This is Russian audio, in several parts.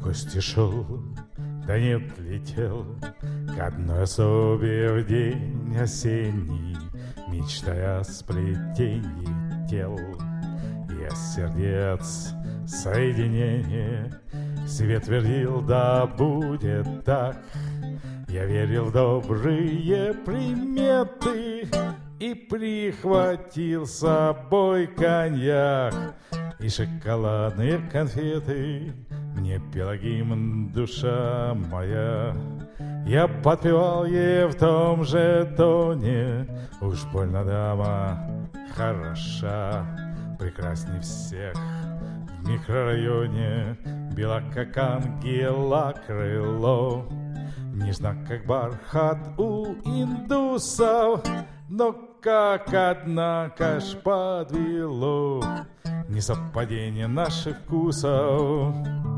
гости шел, да нет, летел к одной особе в день осенний, мечтая о сплетении тел и о сердец соединение. Себе твердил, да будет так. Я верил в добрые приметы и прихватил с собой коньяк и шоколадные конфеты. Мне пела гимн душа моя. Я подпевал ей в том же тоне. Уж больно дама хороша, прекрасней всех в микрорайоне. Бела, как ангела крыло, нежна, как бархат у индусов. Но как, однако ж, подвело несовпадение наших вкусов.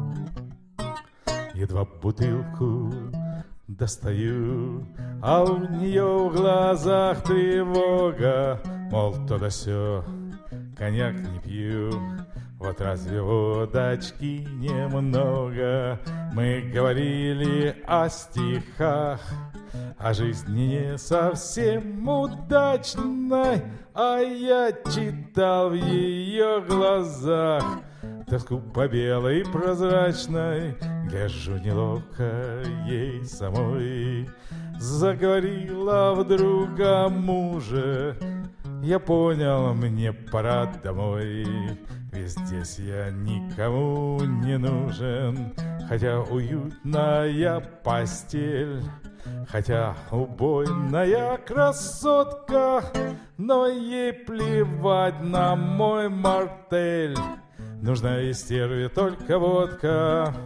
Едва бутылку достаю, а у нее в глазах тревога. Мол, то да сё, коньяк не пью. Вот разве водочки немного? Мы говорили о стихах, о жизни не совсем удачной, а я читал в ее глазах тоску по белой прозрачной. Гляжу, неловко ей самой заговорила вдруг о муже. Я понял, мне пора домой, ведь здесь я никому не нужен. Хотя уютная постель, хотя убойная красотка, но ей плевать на мой мартель. Нужна ей стерве только водка.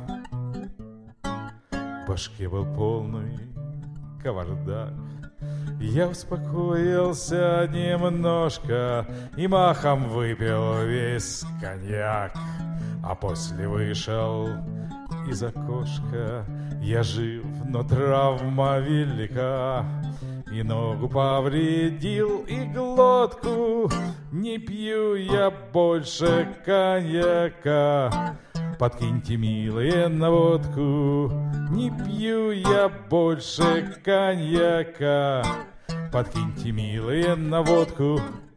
В башке был полный кавардак. Я успокоился немножко и махом выпил весь коньяк, а после вышел из окошка. Я жив, но травма велика, и ногу повредил, и глотку. Не пью я больше коньяка, подкиньте, милые, на водку. Не пью я больше коньяка, подкиньте, милые, на водку.